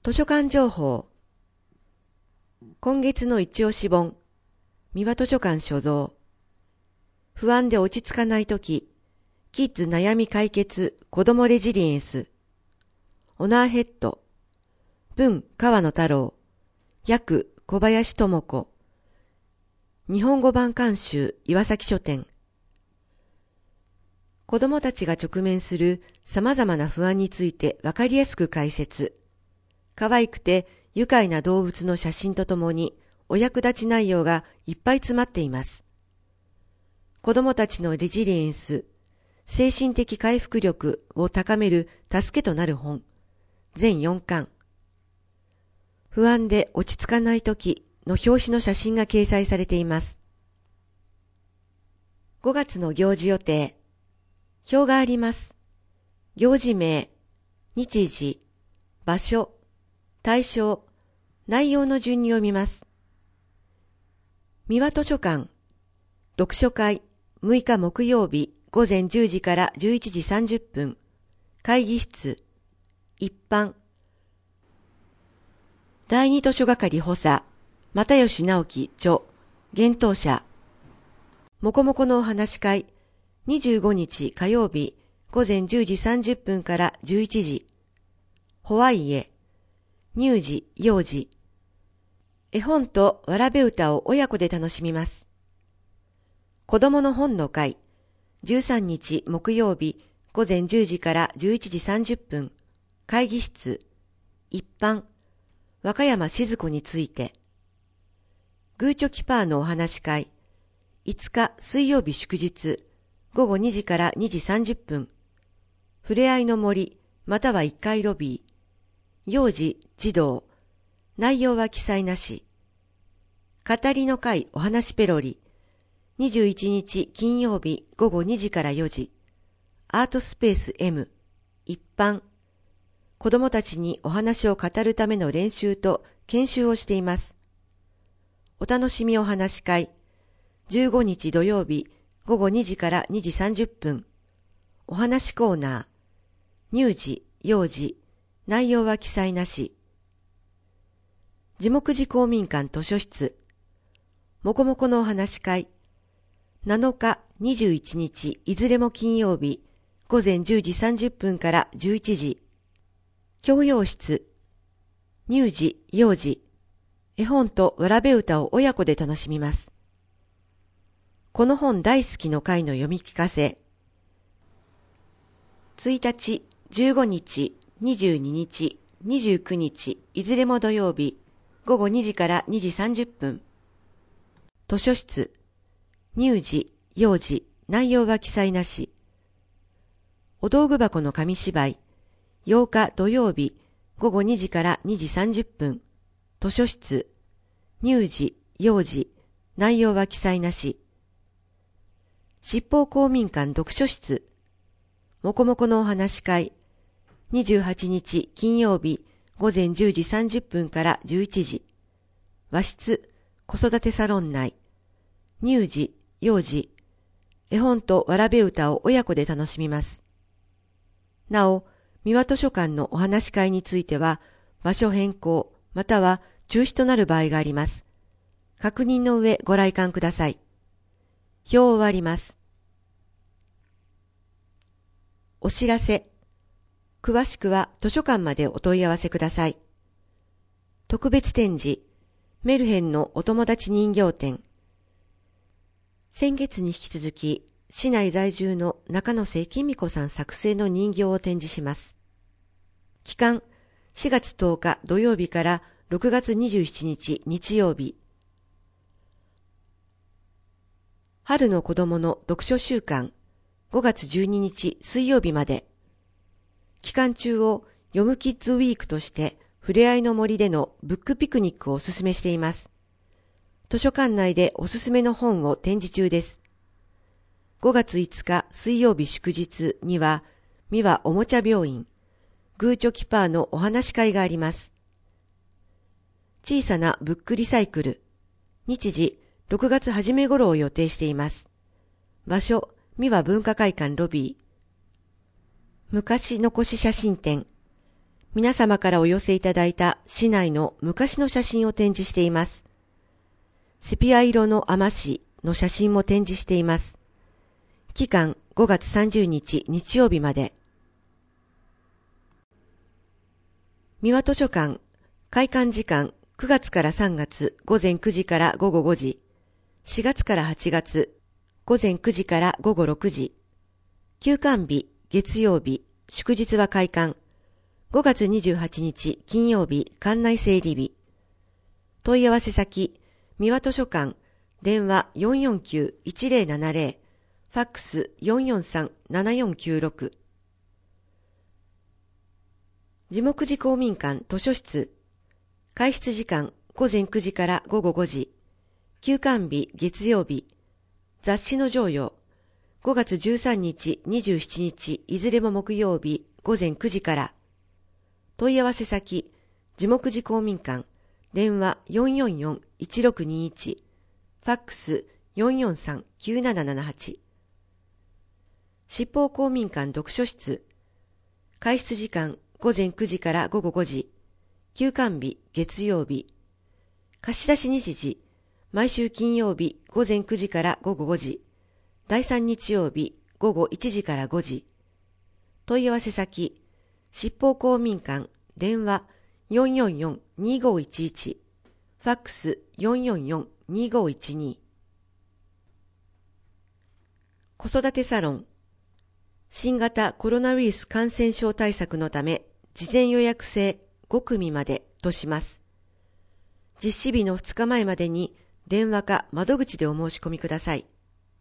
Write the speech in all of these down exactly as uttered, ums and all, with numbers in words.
図書館情報。今月の一押し本、三輪図書館所蔵。不安で落ち着かないとき、キッズ悩み解決子どもレジリエンス。オナーヘッド。文川野太郎。訳小林智子。日本語版監修岩崎書店。子どもたちが直面する様々な不安についてわかりやすく解説。可愛くて愉快な動物の写真とともにお役立ち内容がいっぱい詰まっています。子どもたちのレジリエンス、精神的回復力を高める助けとなる本、全よんかん。不安で落ち着かないときの表紙の写真が掲載されています。ごがつの行事予定。表があります。行事名、日時、場所、対象、内容の順に読みます。三輪図書館、読書会、むいか木曜日午前じゅうじからじゅういちじさんじゅっぷん、会議室、一般。第二図書係補佐、又吉直樹著、幻冬舎。もこもこのお話し会、にじゅうごにち火曜日午前じゅうじさんじゅっぷんからじゅういちじ。ホワイエ、乳児、幼児。絵本とわらべ歌を親子で楽しみます。子供の本の会、じゅうさんにち木曜日午前じゅうじからじゅういちじさんじゅっぷん、会議室、一般、和歌山静子について。グーチョキパーのお話会、いつか水曜日祝日、午後にじからにじさんじゅっぷん、ふれあいの森、またはいっかいロビー、幼児、児童、内容は記載なし。語りの会お話ペロリ、にじゅういちにち金曜日午後にじからよじ、アートスペース M、一般、子供たちにお話を語るための練習と研修をしています。お楽しみお話会、じゅうごにち土曜日午後にじからにじさんじゅっぷん、お話コーナー、乳児、幼児、内容は記載なし。地木寺公民館図書室、もこもこのお話会、なのか、にじゅういちにちいずれも金曜日、午前じゅうじさんじゅっぷんからじゅういちじ。教養室、乳児、幼児、絵本とわらべ歌を親子で楽しみます。この本大好きの会の読み聞かせ。ついたち、じゅうごにち、にじゅうににち、にじゅうくにち、いずれも土曜日、午後にじからにじさんじゅっぷん。図書室、乳児、幼児、内容は記載なし。お道具箱の紙芝居、ようか土曜日、午後にじからにじさんじゅっぷん。図書室、乳児、幼児、内容は記載なし。七宝公民館読書室、もこもこのお話会、にじゅうはちにち金曜日午前じゅうじさんじゅっぷんからじゅういちじ。和室、子育てサロン内、乳児、幼児、絵本とわらべ歌を親子で楽しみます。なお、三輪図書館のお話会については、場所変更、または中止となる場合があります。確認の上ご来館ください。表を終わります。お知らせ。詳しくは図書館までお問い合わせください。特別展示、メルヘンのお友達人形展。先月に引き続き、市内在住の中野瀬きみ子さん作成の人形を展示します。期間、しがつとおか土曜日からろくがつにじゅうしちにち日曜日。春の子供の読書週間、ごがつじゅうににち水曜日まで。期間中を読むキッズウィークとしてふれあいの森でのブックピクニックをおすすめしています。図書館内でおすすめの本を展示中です。ごがついつか水曜日祝日には三輪おもちゃ病院、グーチョキパーのお話会があります。小さなブックリサイクル、日時ろくがつ初め頃を予定しています。場所、三輪文化会館ロビー。昔残し写真展、 皆様からお寄せいただいた市内の昔の写真を展示しています。セピア色の海士の写真も展示しています。期間ごがつさんじゅうにち日曜日まで。三輪図書館開館時間くがつからさんがつごぜんくじからごごごじ、しがつからはちがつごぜんくじからごごろくじ、休館日月曜日、祝日は開館、ごがつにじゅうはちにち金曜日館内整理日。問い合わせ先、三輪図書館、電話 よんよんきゅういちぜろななぜろ、ファックス よんよんさんななよんきゅうろく。地木寺公民館図書室、開室時間ごぜんくじからごごごじ、休館日月曜日、雑誌の贈与、ごがつじゅうさんにちにじゅうしちにちいずれも木曜日ごぜんくじから。問い合わせ先、地木寺公民館、電話 よんよんよんいちろくにいち、ファックス よんよんさんきゅうななななはち。七宝公民館読書室、開室時間ごぜんくじからごごごじ、休館日月曜日、貸出日時、毎週金曜日ごぜんくじからごごごじ、だいさん日曜日ごごいちじからごじ。問い合わせ先、七宝公民館、電話 よんよんよんにごいちいち、ファックス よんよんよんにごいちに。子育てサロン、新型コロナウイルス感染症対策のため、事前予約制ごくみまでとします。実施日のふつかまえまでに電話か窓口でお申し込みください。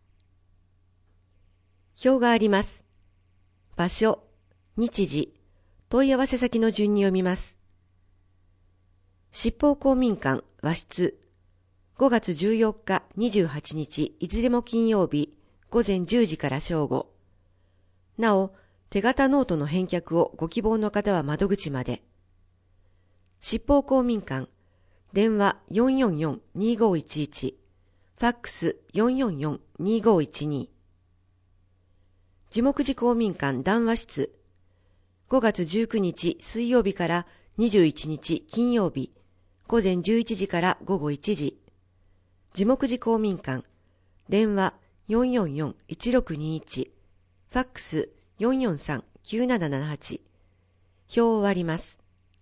表があります。場所、日時、問い合わせ先の順に読みます。七宝公民館和室、ごがつじゅうよっか、にじゅうはちにちいずれも金曜日、ごぜんじゅうじから正午。なお、手形ノートの返却をご希望の方は窓口まで。七宝公民館、電話 よんよんよんにごいちいち、ファックス よんよんよんにごいちに。地木寺公民館談話室、ごがつじゅうくにち水曜日からにじゅういちにち金曜日、ごぜんじゅういちじからごごいちじ。地木寺公民館、電話 よんよんよんいちろくにいち、ファックス よんよんさんきゅうななななはち。表を割ります。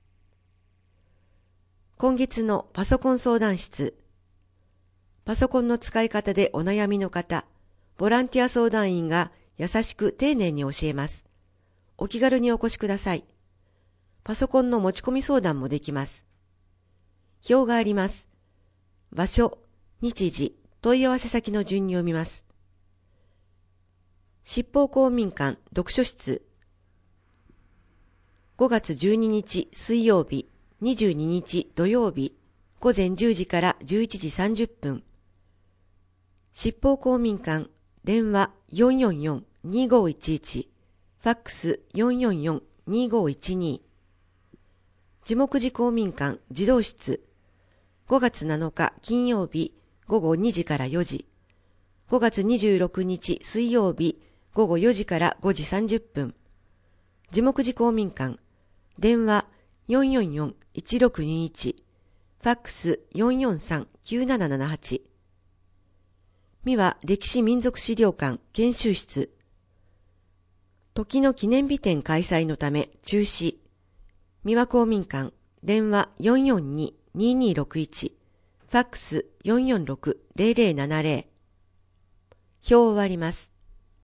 今月のパソコン相談室。パソコンの使い方でお悩みの方、ボランティア相談員が優しく丁寧に教えます。お気軽にお越しください。パソコンの持ち込み相談もできます。表があります。場所、日時、問い合わせ先の順に読みます。七宝公民館読書室、ごがつじゅうににち水曜日、にじゅうににち土曜日、ごぜんじゅうじからじゅういちじさんじゅっぷん。七宝公民館、電話 よんよんよんにごいちいち、ファックス よんよんよんにごいちに。地木寺公民館児童室、ごがつなのか金曜日ごごにじからよじ、ごがつにじゅうろくにち水曜日ごごよじからごじさんじゅっぷん。地木寺公民館、電話 よんよんよんいちろくにいち、ファックス よんよんさんきゅうななななはち。三輪歴史民族資料館研修室、時の記念日展開催のため中止。三輪公民館、電話 よんよんにににろくいち、ファックス よんよんろくぜろぜろななぜろ。表を割ります。